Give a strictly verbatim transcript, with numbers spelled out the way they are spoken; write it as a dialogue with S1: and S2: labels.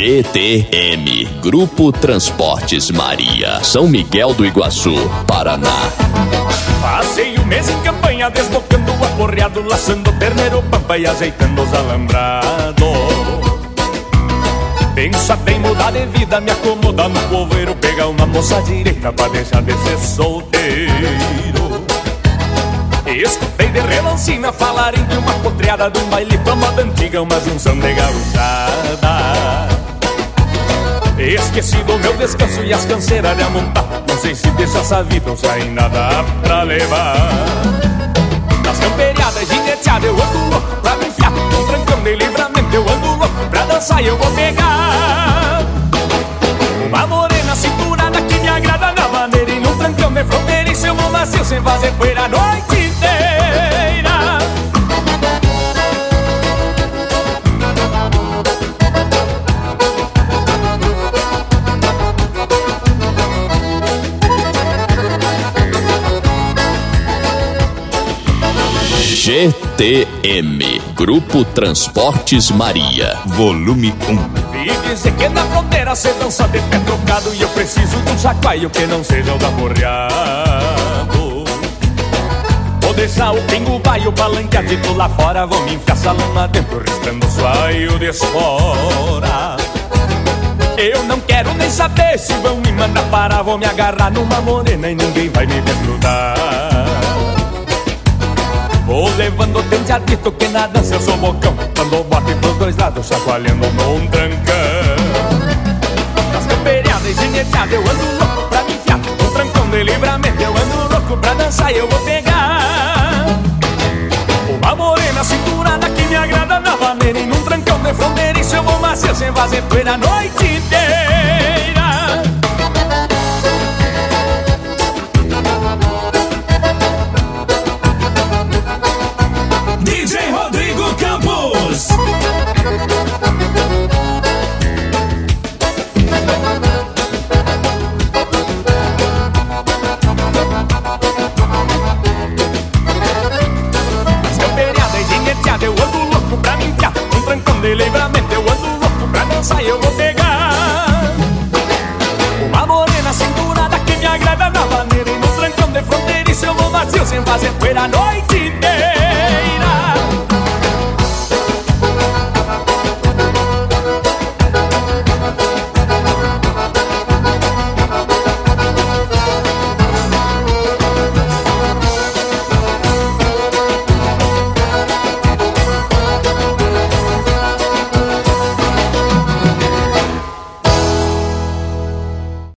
S1: G T M, Grupo Transportes Maria, São Miguel do Iguaçu, Paraná.
S2: Passei um mês em campanha, desbocando o aporreado, laçando terneiro pampa e ajeitando os alambrados. Penso até em mudar de vida, me acomodar no povoeiro, pegar uma moça direita pra deixar de ser solteiro. Escutei de relancina falarem de uma potreada, de um baile pra moda antiga, uma junção de gauchada. Esqueci do meu descanso e as canseiras de amontar, não sei se deixa essa vida ou se ainda dá pra levar. Nas camperiadas gineteadas eu ando louco pra me enfiar, num trancão de livramento eu ando louco pra dançar e eu vou pegar uma morena cinturada que me agrada na maneira, e num trancão de fronteiriço eu vou macio sem fazer poeira a noite inteira.
S1: G T M, Grupo Transportes Maria, volume um.
S2: E dizer que na fronteira cê dança de pé trocado, e eu preciso de um chacoalho que não seja o da porreado. Vou deixar o pingo baio palanqueadito lá fora, vou me enfiar salão lá dentro, riscando o suaio de espora. Eu não quero nem saber se vão me mandar parar, vou me agarrar numa morena e ninguém vai me desgrudar. Vou levando o dente ardito que na dança eu sou bocão, dando bote pros dois lados, chacoalhando num trancão. Nas camperiadas e gineteadas eu ando louco pra me enfiar, num trancão de livramento eu ando louco pra dançar e eu vou pegar uma morena cinturada que me agrada na maneira, e num trancão de fronteiriço eu vou macio sem fazer poeira a noite inteira.
S3: D J Rodrigo Campos.
S2: As camperiadas e gineteadas eu ando louco pra me enfiar, um trancão de livramento eu ando louco pra dançar e eu vou pegar uma morena cinturada que me agrada na maneira, e no trancão de fronteiriço eu vou vazio sem fazer poeira a noite